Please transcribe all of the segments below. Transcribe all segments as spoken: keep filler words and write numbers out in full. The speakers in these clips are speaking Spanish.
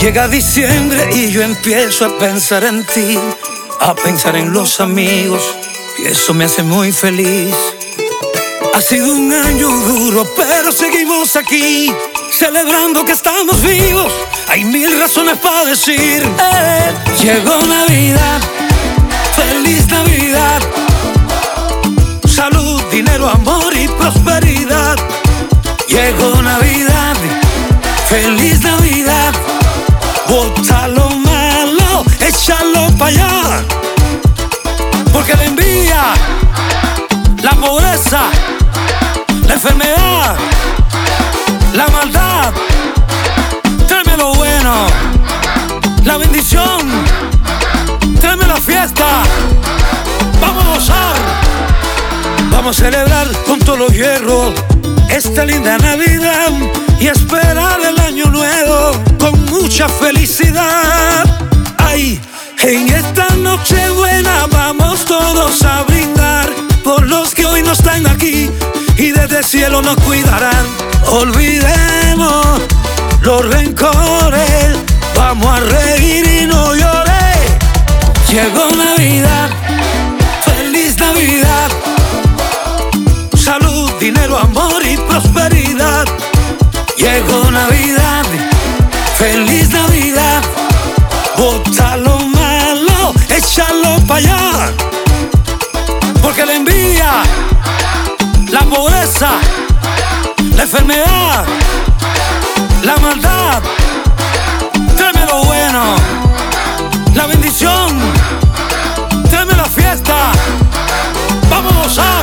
Llega diciembre y yo empiezo a pensar en ti, a pensar en los amigos, y eso me hace muy feliz. Ha sido un año duro, pero seguimos aquí, celebrando que estamos vivos. Hay mil razones para decir, eh, llegó Navidad, feliz Navidad. Salud, dinero, amor y prosperidad. Llegó Navidad, feliz Navidad. Bota lo malo, échalo para allá, porque la envidia, la pobreza, la enfermedad, la maldad, tráeme lo bueno, la bendición, tráeme la fiesta. Vamos a gozar, vamos a celebrar con todos los hierros esta linda Navidad y esperar el año nuevo con mucha felicidad. Ay, en esta noche buena vamos todos a brindar por los que hoy no están aquí y desde el cielo nos cuidarán. Olvidemos los rencores, vamos a reír y no llorar. Llegó Navidad, feliz Navidad. Salud, dinero, amor y prosperidad. Llegó Navidad, feliz Navidad. Bota lo malo, échalo para allá, porque la envidia, la pobreza, la enfermedad, la maldad, tráeme lo bueno, la bendición, tráeme la fiesta. Vamos a gozar.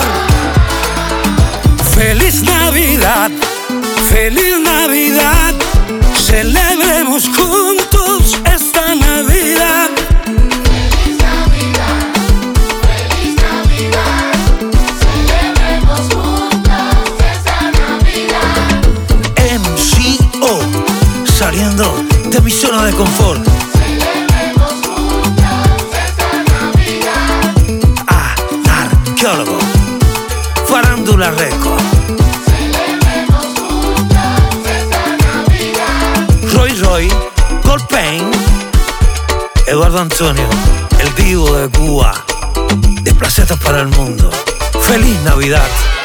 Feliz Navidad, feliz Navidad. Celebremos juntos esta Navidad. Feliz Navidad, feliz Navidad. Celebremos juntos esta Navidad. M C O, saliendo de mi zona de confort. Celebremos juntos esta Navidad. Arqueólogo, Farándula Record. Celebremos juntos esta Navidad. Roy Roy, Golpain, Eduardo Antonio, el divo de Cuba, de Placetas para el Mundo. Feliz Navidad.